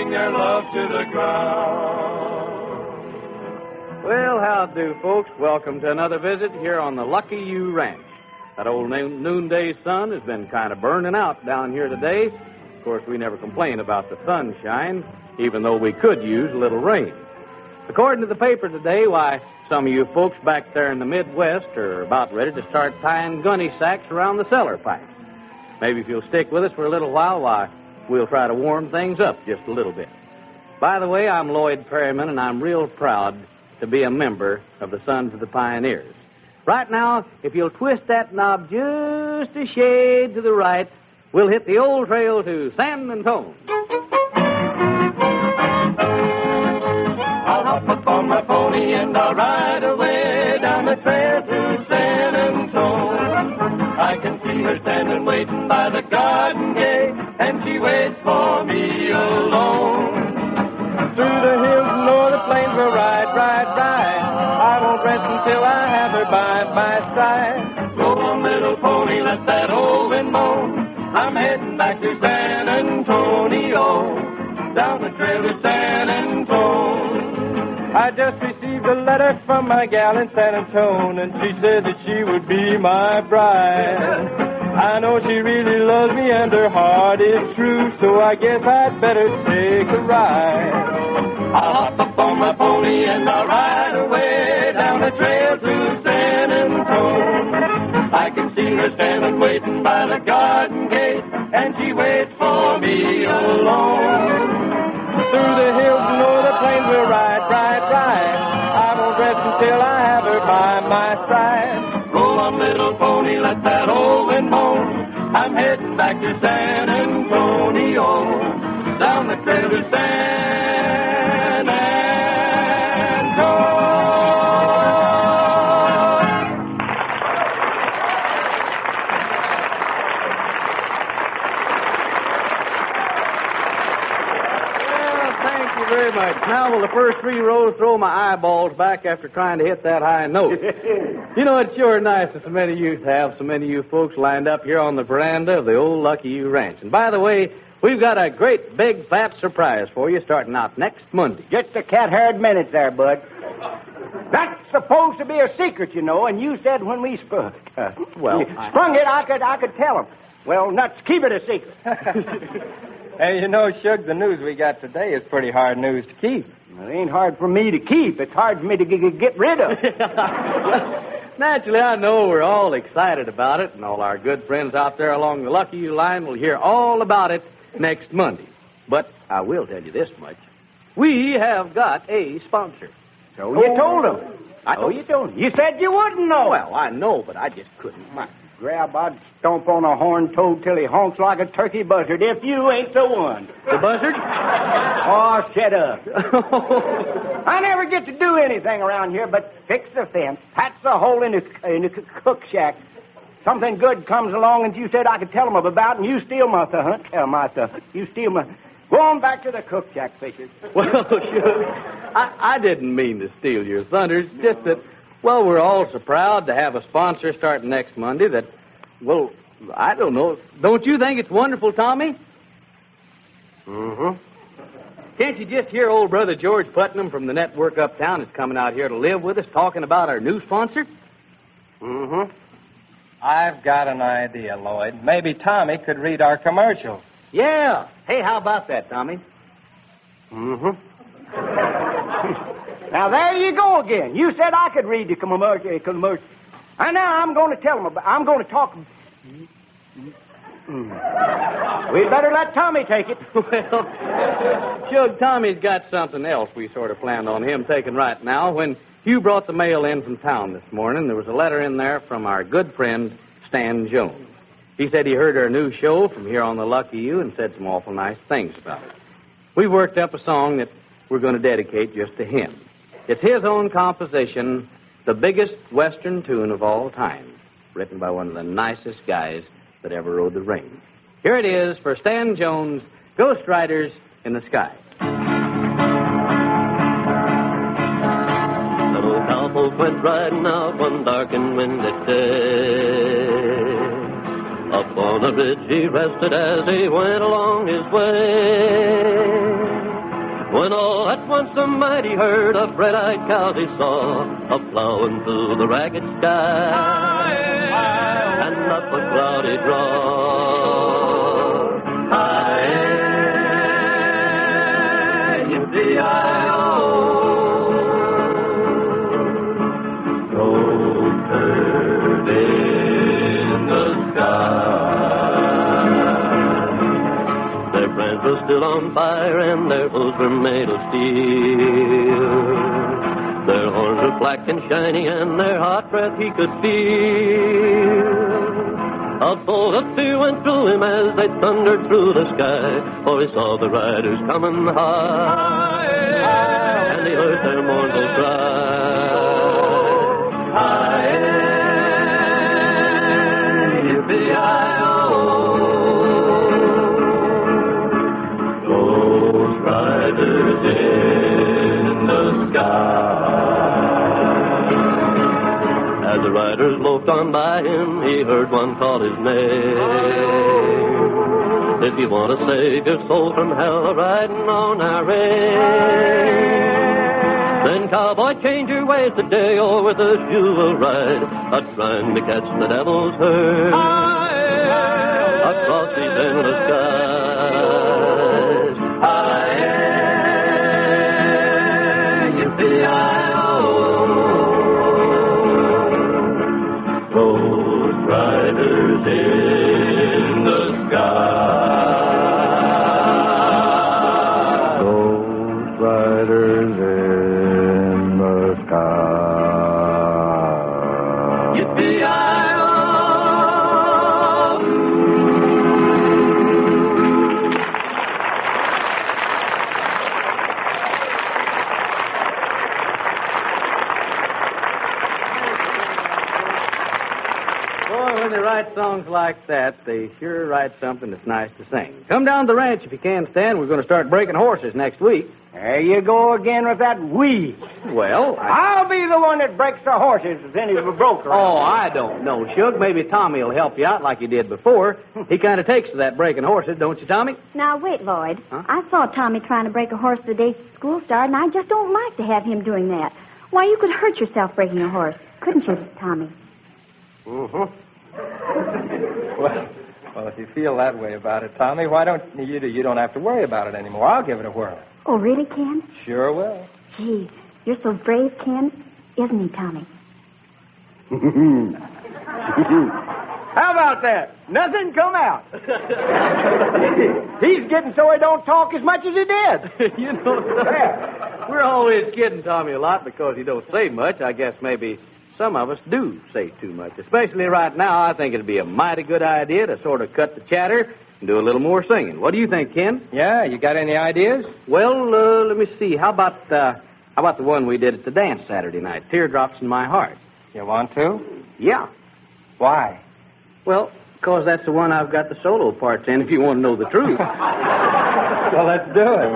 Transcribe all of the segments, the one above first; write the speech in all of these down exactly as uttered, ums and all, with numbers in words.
bring their love to the ground. Well, how do, folks? Welcome to another visit here on the Lucky You Ranch. That old noon- noonday sun has been kind of burning out down here today. Of course, we never complain about the sunshine, even though we could use a little rain. According to the paper today, why, some of you folks back there in the Midwest are about ready to start tying gunny sacks around the cellar pipes. Maybe if you'll stick with us for a little while, why, we'll try to warm things up just a little bit. By the way, I'm Lloyd Perryman, and I'm real proud to be a member of the Sons of the Pioneers. Right now, if you'll twist that knob just a shade to the right, we'll hit the old trail to San Antone. I'll hop up on my pony and I'll ride away down the trail to San Antone. I can see her standing waiting by the garden gate, and she waits for me alone. Through the hills and o'er the plains we'll ride, ride, ride. I won't rest until I have her by my side. Go on, little pony, let that old wind moan. I'm heading back to San Antonio, down the trail to San Antone. I just received a letter from my gal in San Antone, and she said that she would be my bride. I know she really loves me and her heart is true, so I guess I'd better take a ride. I'll hop up on my pony and I'll ride away down the trail to San Antone. I can see her standing waiting by the garden gate, and she waits for me alone. Through the hills and o'er the plains we'll ride, ride, ride. I won't rest until I have her by my side. Go on, little pony, let that old wind moan. I'm heading back to San Antonio, down the trail to San Antone. Very much. Now will the first three rows throw my eyeballs back after trying to hit that high note. You know, it's sure nice that so many of you have so many of you folks lined up here on the veranda of the old Lucky You Ranch. And by the way, we've got a great big fat surprise for you starting out next Monday. Just a cat-haired minute there, Bud. That's supposed to be a secret, you know, and you said when we spoke. Uh, well, I... sprung it, I could, I could tell them. Well, nuts, keep it a secret. Hey, you know, Shug, the news we got today is pretty hard news to keep. Well, it ain't hard for me to keep. It's hard for me to g- g- get rid of. Naturally, I know we're all excited about it, and all our good friends out there along the Lucky You line will hear all about it next Monday. But I will tell you this much. We have got a sponsor. So you told them. I oh, told you told them. You said you wouldn't know. Well, I know, but I just couldn't. My grab, I'd stomp on a horn toad till he honks like a turkey buzzard if you ain't the one. The buzzard? Oh, shut up. I never get to do anything around here but fix the fence, patch the hole in the, in the cook shack. Something good comes along and you said I could tell them about, and you steal my thunder. Uh, my thunder. You steal my... Go on back to the cook shack, Fisher. Well, sure. I, I didn't mean to steal your thunder. It's just that, well, we're all so proud to have a sponsor starting next Monday that, well, I don't know. Don't you think it's wonderful, Tommy? Mm-hmm. Can't you just hear old brother George Putnam from the network uptown is coming out here to live with us talking about our new sponsor? Mm-hmm. I've got an idea, Lloyd. Maybe Tommy could read our commercials. Yeah. Hey, how about that, Tommy? Mm-hmm. Now, there you go again. You said I could read the commercial. commercial. And now I'm going to tell them about... I'm going to talk... Mm. We'd better let Tommy take it. Well, Shug, Tommy's got something else we sort of planned on him taking right now. When Hugh brought the mail in from town this morning, there was a letter in there from our good friend, Stan Jones. He said he heard our new show from here on the Lucky You and said some awful nice things about it. We've worked up a song that we're going to dedicate just to him. It's his own composition, the biggest Western tune of all time, written by one of the nicest guys that ever rode the range. Here it is for Stan Jones, Ghost Riders in the Sky. Little cowboy went riding out one dark and windy day. Up on a ridge he rested as he went along his way. when all at once a mighty herd of red-eyed cows he saw a-plowing through the ragged sky, and up a cloudy draw. Hi, yippee-I-O. Those birds in the sky, their brands were still on fire and their hooves were made of steel. Their horns were black and shiny and their hot breath he could feel. A bolt of fear went through him as they thundered through the sky, for he saw the riders coming high, and he heard their mournful cry. Hi, yippee-I-O. Those riders in the sky. As the riders loped on by him, he heard one call his name. If you want to save your soul from hell, riding on our range, then, cowboy, change your ways today, or with us you will ride, a-trying to catch the devil's herd across these endless skies. Hi, yippee-I-O. Those riders in the sky. Those riders in songs like that, they sure write something that's nice to sing. Come down to the ranch if you can, Stan. We're going to start breaking horses next week. There you go again with that we. Well, I... I'll be the one that breaks the horses if any of a broker. Oh, I don't know, Shug. Maybe Tommy will help you out like he did before. He kind of takes to that breaking horses, don't you, Tommy? Now, wait, Lloyd. Huh? I saw Tommy trying to break a horse the day school started, and I just don't like to have him doing that. Why, you could hurt yourself breaking a horse, couldn't you, Tommy? Mm-hmm. Well, well, if you feel that way about it, Tommy, why don't you do? You don't have to worry about it anymore. I'll give it a whirl. Oh, really, Ken? Sure will. Gee, you're so brave, Ken, isn't he, Tommy? How about that? Nothing come out. He's getting so he don't talk as much as he did. You know, yeah. We're always kidding Tommy a lot because he don't say much. I guess maybe some of us do say too much. Especially right now, I think it'd be a mighty good idea to sort of cut the chatter and do a little more singing. What do you think, Ken? Yeah, you got any ideas? Well, uh, let me see. How about uh, how about the one we did at the dance Saturday night, Teardrops in My Heart? You want to? Yeah. Why? Well, because that's the one I've got the solo parts in, if you want to know the truth. Well, let's do it.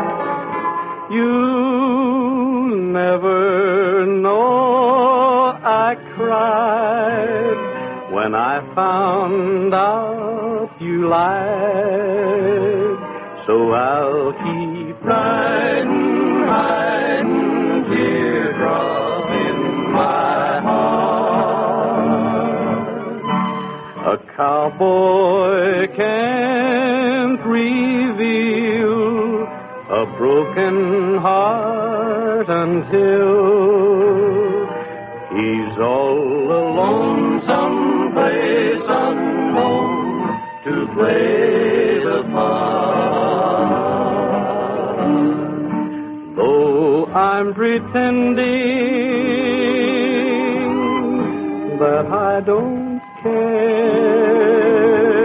You'll never know I cried when I found out you lied. So I'll keep riding, hiding teardrops in my heart. A cowboy can't reveal a broken heart until he's all alone someplace unknown to play the part. Though I'm pretending that I don't care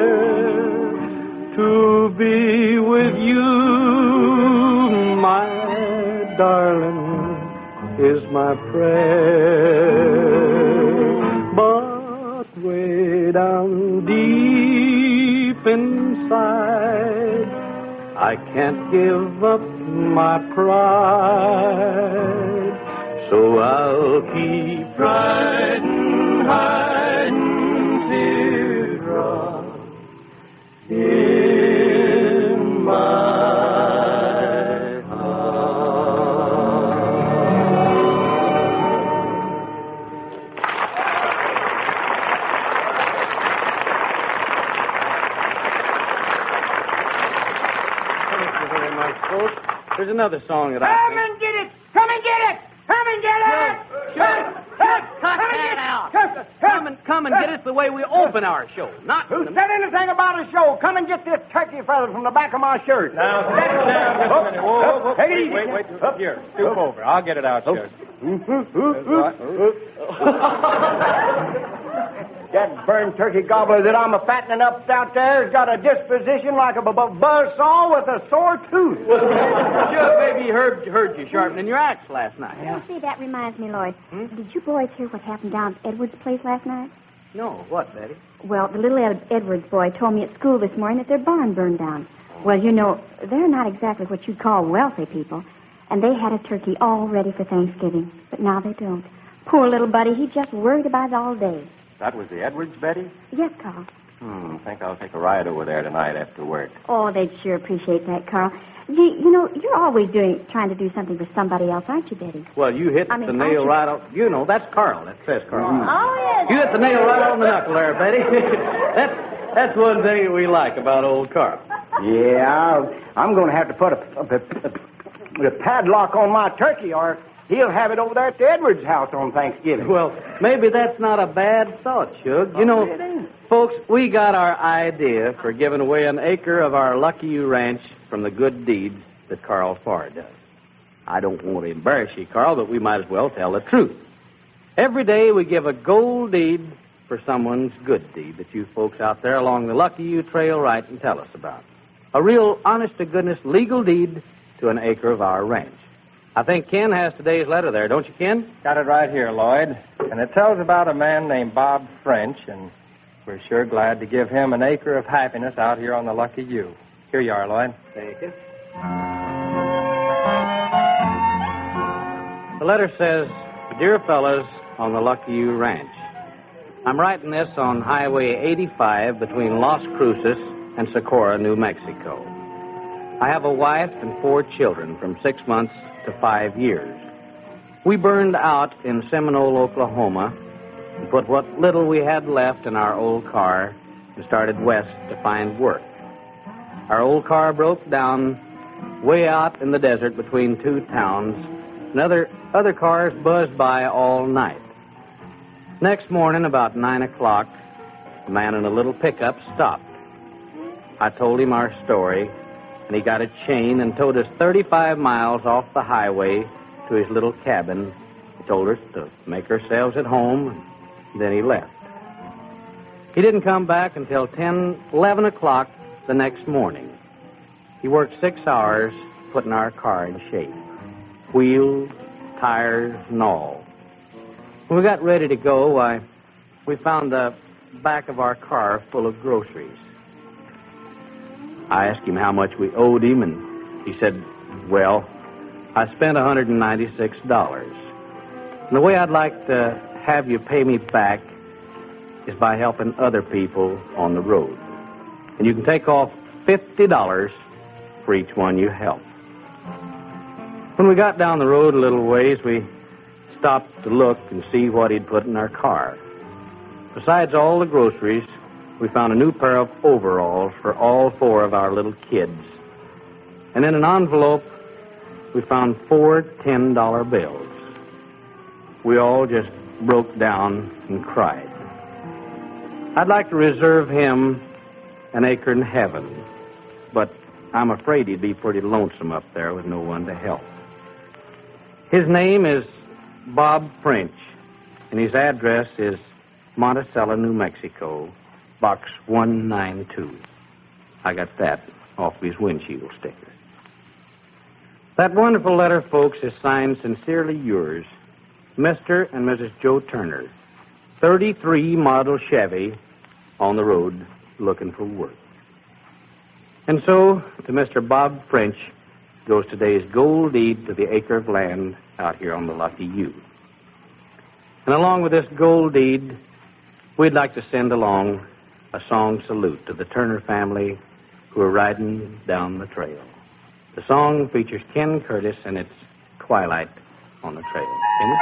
to be with you, my darling, is my prayer. But way down deep inside, I can't give up my pride. So I'll keep riding, hiding teardrops in my heart. Thanks, folks. There's another song that I Come think... and get it! Come and get it! Come and get it! Sure. Cut that out. Come and, come and get us the way we open our show. Not Who the... said anything about a show? Come and get this turkey feather from the back of my shirt. Now, sit down just a minute. Whoa, whoa, whoa. Take it Wait, easy. wait, wait. Up here. Stoop over. I'll get it out, Shug. That burned turkey gobbler that I'm a fattening up out there has got a disposition like a bu- bu- buzzsaw with a sore tooth. Sure, maybe he heard, heard you sharpening your axe last night. You see, that reminds me, Lloyd. Did you boys hear what happened down at Edwards' place last night? No, what, Betty? Well, the little Ed- Edwards boy told me at school this morning that their barn burned down. Well, you know, they're not exactly what you'd call wealthy people. And they had a turkey all ready for Thanksgiving. But now they don't. Poor little buddy, he just worried about it all day. That was the Edwards, Betty? Yes, Carl. Hmm, I think I'll take a ride over there tonight after work. Oh, they'd sure appreciate that, Carl. Gee, you know, you're always doing, trying to do something for somebody else, aren't you, Betty? Well, you hit I mean, the aren't nail you- right on... You know, that's Carl. That says Carl. Oh, yes. You hit the nail right on the knuckle there, Betty. that's, that's one thing that we like about old Carl. Yeah, I'll, I'm going to have to put a, a, a, a padlock on my turkey, or he'll have it over there at the Edwards house on Thanksgiving. Well, maybe that's not a bad thought, Shug. You know, folks, we got our idea for giving away an acre of our Lucky You Ranch from the good deeds that Carl Farr does. I don't want to embarrass you, Carl, but we might as well tell the truth. Every day we give a gold deed for someone's good deed that you folks out there along the Lucky You Trail write and tell us about. A real, honest-to-goodness legal deed to an acre of our ranch. I think Ken has today's letter there, don't you, Ken? Got it right here, Lloyd. And it tells about a man named Bob French, and we're sure glad to give him an acre of happiness out here on the Lucky You. Here you are, Lloyd. Thank you. The letter says, Dear fellas on the Lucky You Ranch, I'm writing this on Highway eighty-five between Las Cruces and Socorro, New Mexico. I have a wife and four children from six months to five years. We burned out in Seminole, Oklahoma, and put what little we had left in our old car and started west to find work. Our old car broke down way out in the desert between two towns, and other, other cars buzzed by all night. Next morning, about nine o'clock, a man in a little pickup stopped. I told him our story, and he got a chain and towed us thirty-five miles off the highway to his little cabin. He told us to make ourselves at home, and then he left. He didn't come back until ten, eleven o'clock the next morning. He worked six hours putting our car in shape. Wheels, tires, and all. When we got ready to go, I, we found the back of our car full of groceries. I asked him how much we owed him, and he said, well, I spent one hundred ninety-six dollars. And the way I'd like to have you pay me back is by helping other people on the road. And you can take off fifty dollars for each one you help. When we got down the road a little ways, we stopped to look and see what he'd put in our car. Besides all the groceries, we found a new pair of overalls for all four of our little kids. And in an envelope, we found four ten-dollar bills. We all just broke down and cried. I'd like to reserve him an acre in heaven, but I'm afraid he'd be pretty lonesome up there with no one to help. His name is Bob French, and his address is Monticello, New Mexico, box one ninety-two. I got that off his windshield sticker. That wonderful letter, folks, is signed Sincerely Yours, Mister and Missus Joe Turner, thirty-three model Chevy, on the road looking for work. And so, to Mister Bob French goes today's gold deed to the acre of land out here on the Lucky You. And along with this gold deed, we'd like to send along a song salute to the Turner family who are riding down the trail. The song features Ken Curtis, and it's Twilight on the Trail. Ken?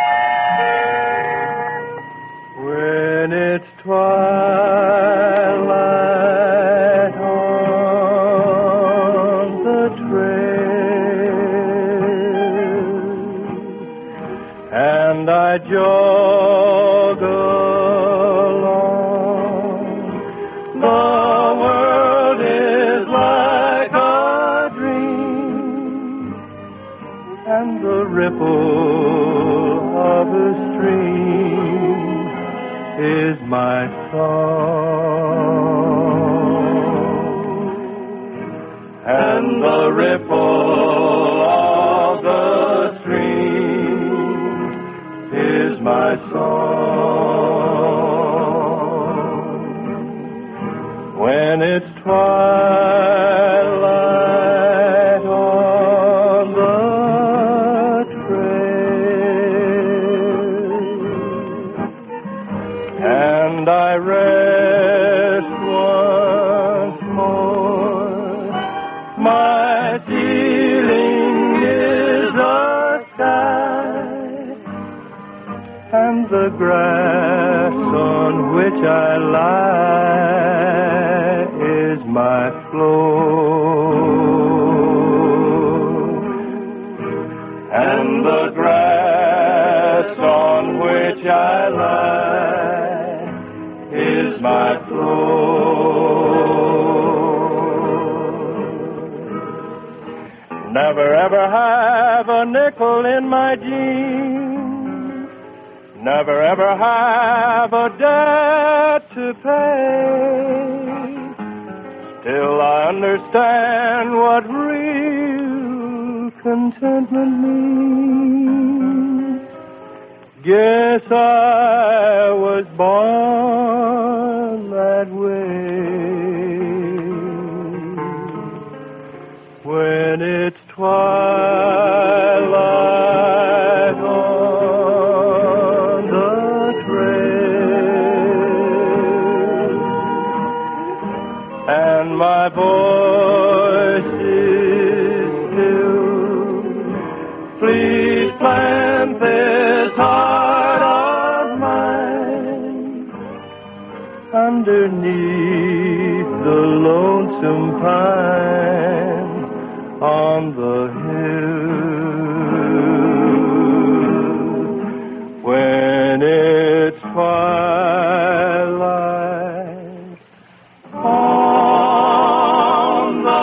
When it's twilight on the trail, I jog along, the world is like a dream, and the ripple of a stream is my song, and the ripple of the stream is my song. When it's twilight on the trail, and I rest once more, my ceiling is the sky, and the grass on which I lie is my floor, and the grass on which I lie is my floor. Never ever have a nickel in my jeans, never ever have a debt to pay. Still I understand what real contentment means. Guess I was born that way. When it's twilight on the trail, and my voice is still, please plant this heart of mine underneath the lonesome pine on the hill. When it's twilight on the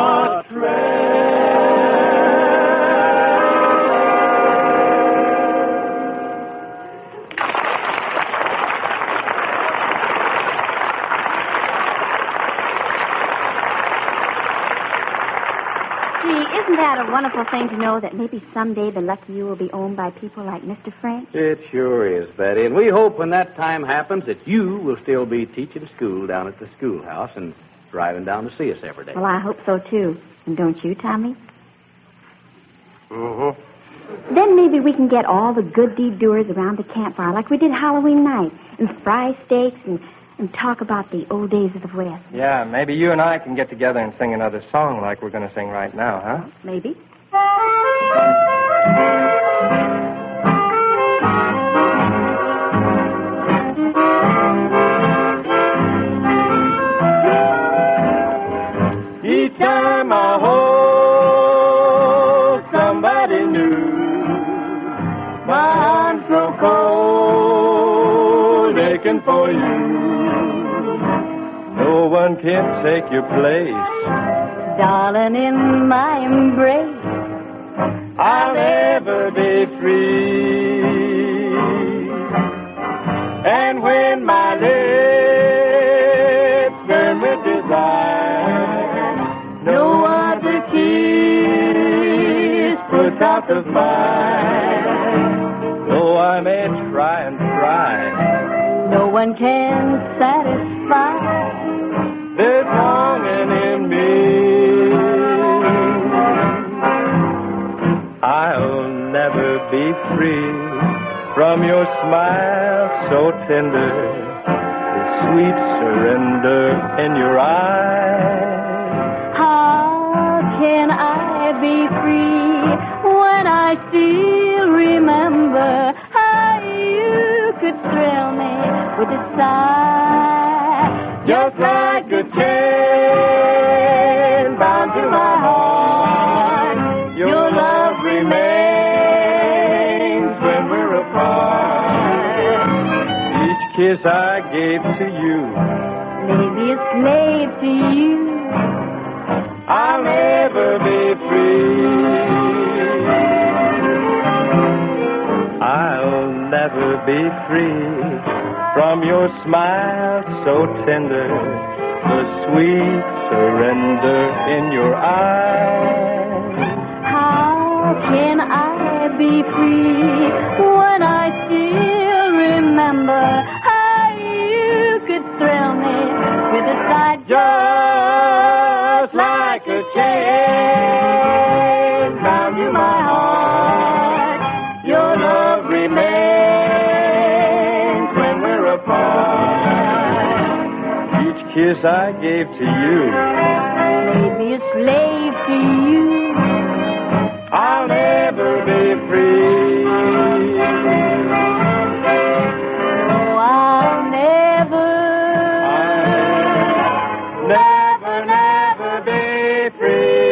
Isn't that a wonderful thing to know that maybe someday the Lucky You will be owned by people like Mister French? It sure is, Betty. And we hope when that time happens that you will still be teaching school down at the schoolhouse and driving down to see us every day. Well, I hope so, too. And don't you, Tommy? Mm-hmm. Then maybe we can get all the good deed doers around the campfire like we did Halloween night and fry steaks and, and talk about the old days of the West. Yeah, maybe you and I can get together and sing another song like we're going to sing right now, huh? Maybe. Each time I hold somebody new, my arms grow cold, aching for you. No one can take your place, Darling, in my embrace, I'll never be free. And when my lips burn with desire, no other kiss puts out the fire. Though I may try and try, no one can satisfy. there's longing in me. I'll never be free from your smile so tender, the sweet surrender in your eyes. How can I be free when I still remember how you could thrill me with a sigh? Just like a chain bound to my heart, your love remains when we're apart. kiss I gave to you. May be a slave to you. I'll never be free. I'll never be free from your smile so tender, the sweet surrender in your eyes. How can I be free when I still remember how you could thrill me with a sight just like a chain bound to my heart? Your love remains when we're apart. Each kiss I gave to you, Be a slave to you. I'll never be free. Oh, I'll never, Never, never be free.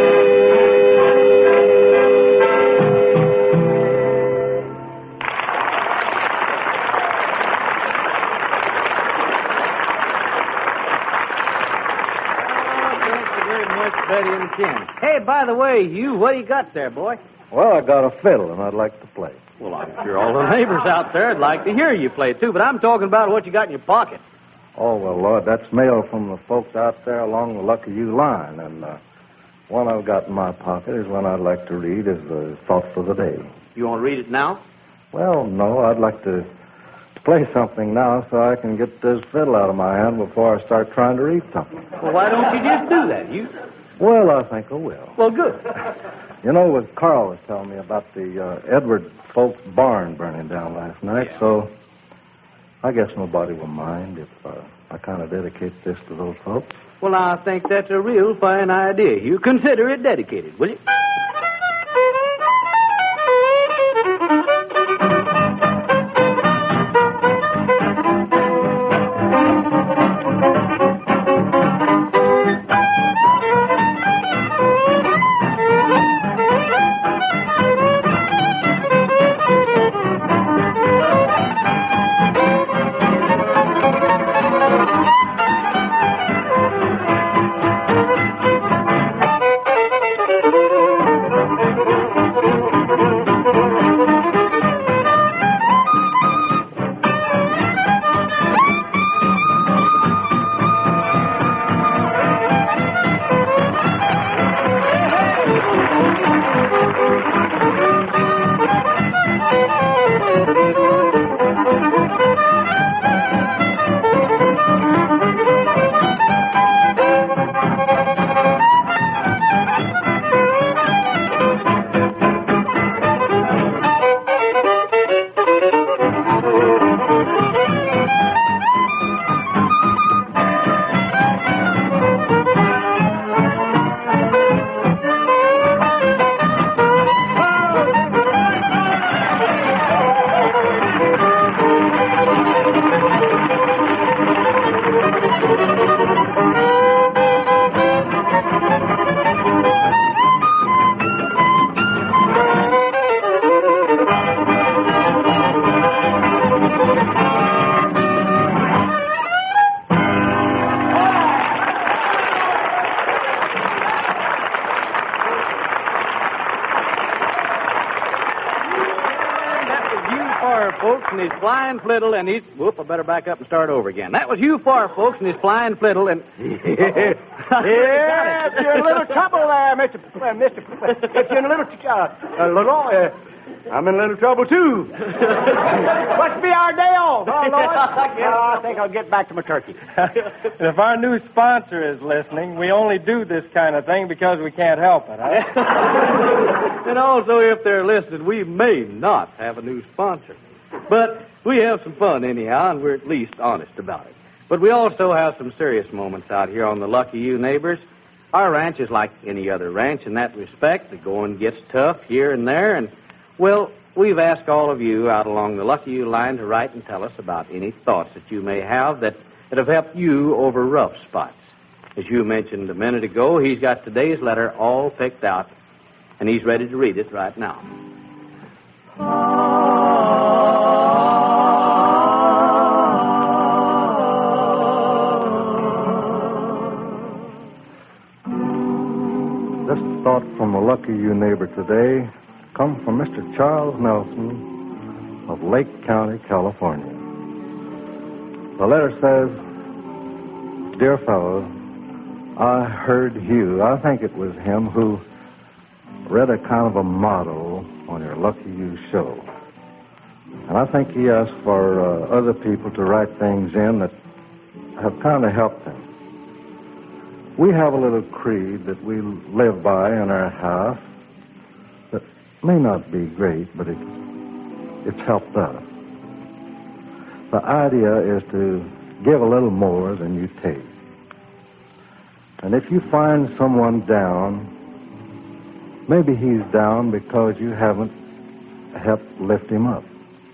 Thank you very much, Betty and Ken. Hey, by the way, Hugh, what do you got there, boy? Well, I got a fiddle, and I'd like to play. Well, I'm sure all the neighbors out there would like to hear you play, too, but I'm talking about what you got in your pocket. Oh, well, Lord, that's mail from the folks out there along the Lucky U line, and uh, one I've got in my pocket is one I'd like to read as the thought for the day. You want to read it now? Well, no, I'd like to play something now so I can get this fiddle out of my hand before I start trying to read something. Well, why don't you just do that, Hugh? Well, I think I will. Well, good. You know, what Carl was telling me about the uh, Edward folks' barn burning down last night, Yeah. so I guess nobody will mind if uh, I kind of dedicate this to those folks. Well, I think that's a real fine idea, Hugh. Consider it dedicated, will you? Folks, and his flying fiddle, and he's... Whoop, I better back up and start over again. That was Hugh Farr, folks, and his flying fiddle, and... Yes, you're in a little trouble there, Mister P- uh, Mister P- If you're in a little... Uh, a little... Uh, I'm in a little trouble, too. Must be our day off, huh, Lord? Oh, I think I'll get back to my turkey. If our new sponsor is listening, we only do this kind of thing because we can't help it, huh? And also, if they're listening, we may not have a new sponsor. But we have some fun anyhow, and we're at least honest about it. But we also have some serious moments out here on the Lucky U, neighbors. Our ranch is like any other ranch in that respect. The going gets tough here and there, and, well, we've asked all of you out along the Lucky U line to write and tell us about any thoughts that you may have that, that have helped you over rough spots. As you mentioned a minute ago, he's got today's letter all picked out, and he's ready to read it right now. This thought from the Lucky You neighbor today comes from Mister Charles Nelson of Lake County, California. The letter says, Dear fellow, I heard Hugh, I think it was him, who read a kind of a motto on your Lucky You show. And I think he asked for uh, other people to write things in that have kind of helped him. We have a little creed that we live by in our house that may not be great, but it, it's helped us. The idea is to give a little more than you take. And if you find someone down, maybe he's down because you haven't helped lift him up.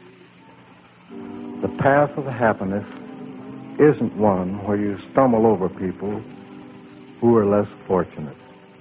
The path of happiness isn't one where you stumble over people who are less fortunate.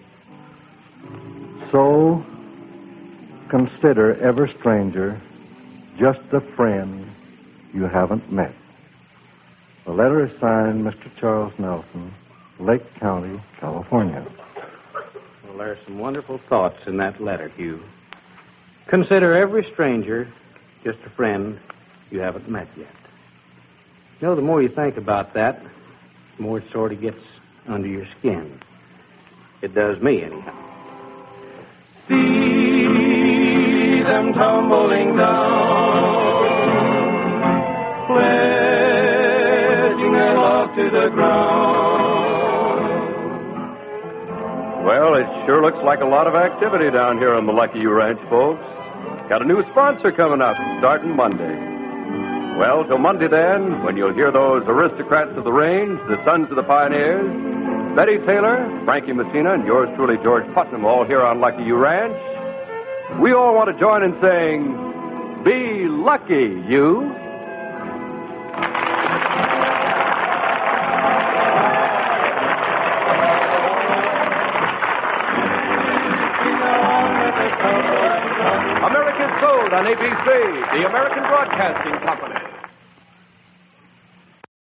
So, consider every stranger just a friend you haven't met. The letter is signed Mister Charles Nelson, Lake County, California. Well, there's some wonderful thoughts in that letter, Hugh. Consider every stranger just a friend you haven't met yet. You know, the more you think about that, the more it sort of gets under your skin. It does me, anyhow. See them tumbling down, pledging their love to the ground. Well, it sure looks like a lot of activity down here on the Lucky You Ranch, folks. Got a new sponsor coming up starting Monday. Well, till Monday then, when you'll hear those aristocrats of the range, the sons of the pioneers, Betty Taylor, Frankie Messina, and yours truly, George Putnam, all here on Lucky You Ranch, we all want to join in saying, be lucky, you. America's Sold on A B C, the American Broadcasting Company.